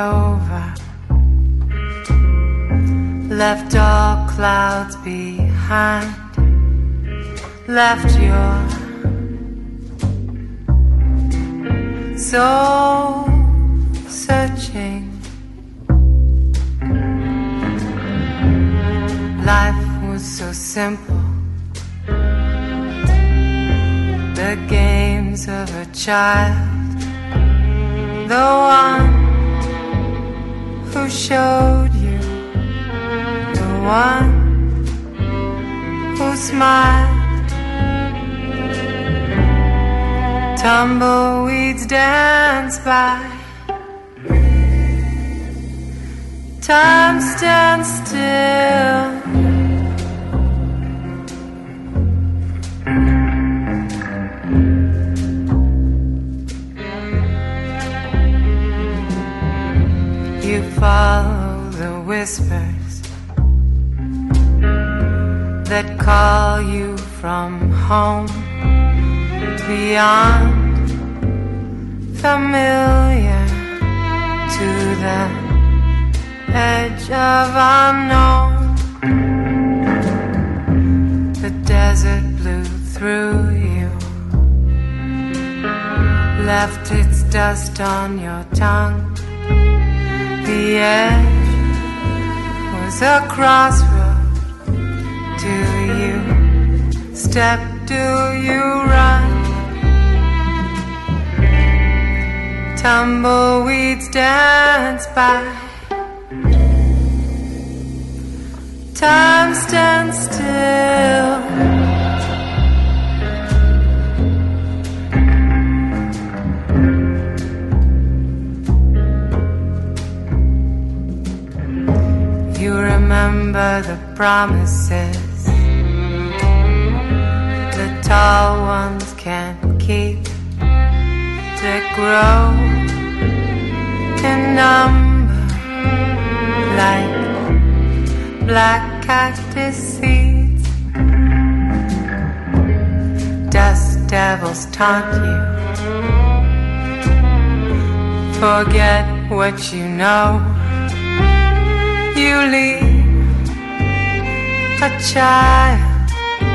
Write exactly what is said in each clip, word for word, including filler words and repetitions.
over, left all clouds behind, left your soul searching. Life was so simple, the games of a child, the one who showed you, the one who smiled. Tumbleweeds dance by, time stands still. You follow the whispers that call you from home, beyond familiar to the edge of unknown. The desert blew through you, left its dust on your tongue. The edge was a crossroad. Do you step? Do you run? Tumbleweeds dance by, time stands still. You remember the promises the tall ones can't keep, that grow in number like black cactus seeds. Dust devils taunt you, forget what you know. You leave a child,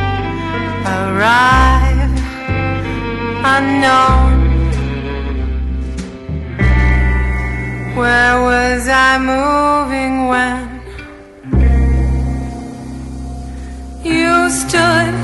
arrive unknown. Where was I moving when you stood